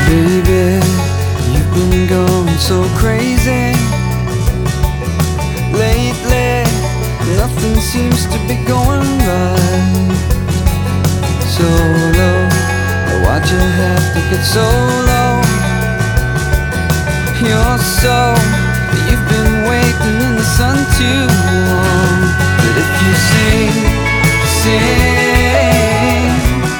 Baby, you've been going so crazy lately. Nothing seems to be going right. So low, why'd you have to get so low? You're so, you've been waiting in the sun too long. But if you sing, sing,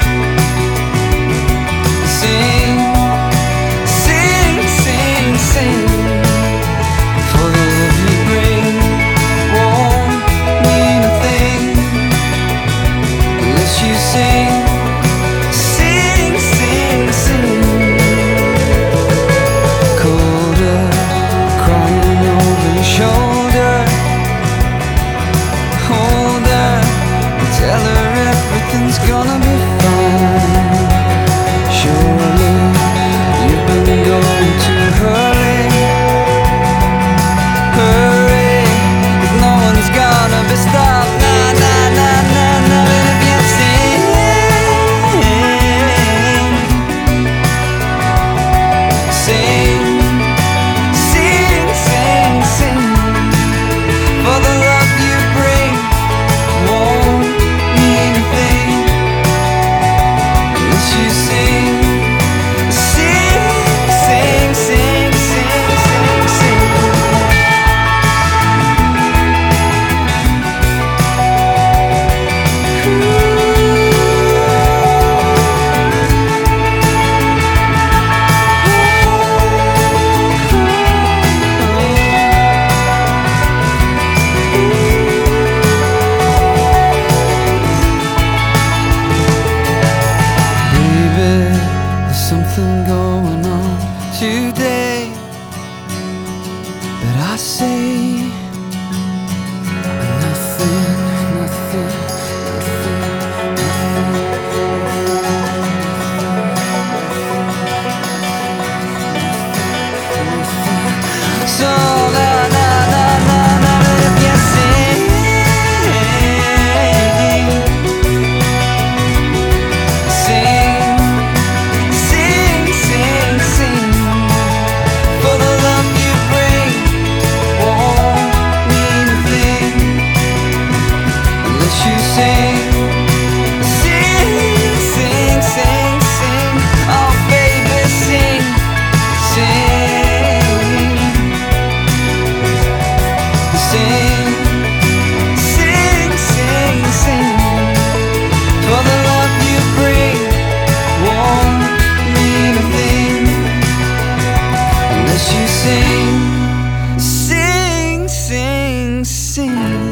sing, sing, sing, sing, for the love you bring won't mean a thing unless you sing, sing, sing, sing. Colder, crying over your shoulder, hold her and tell her everything's gonna be fine. Surely you've been going too early. Hurry, 'cause no one's gonna be stopped. Nah, nah, nah, nah, nah. And if you sing, sing, sing, sing, sing, for the love you bring won't mean a thing unless you sing, sing, sing, sing, sing, sing, sing. Baby, there's something going on today that I say nothing, nothing, nothing. So na na na na na, but if you sing, sing, sing, sing, sing, for the love you bring won't mean a thing unless you sing, sing, sing, sing, sing. Oh baby, sing, sing, sing, sing, sing, sing, for the love you bring won't mean a thing unless you sing, sing, sing, sing.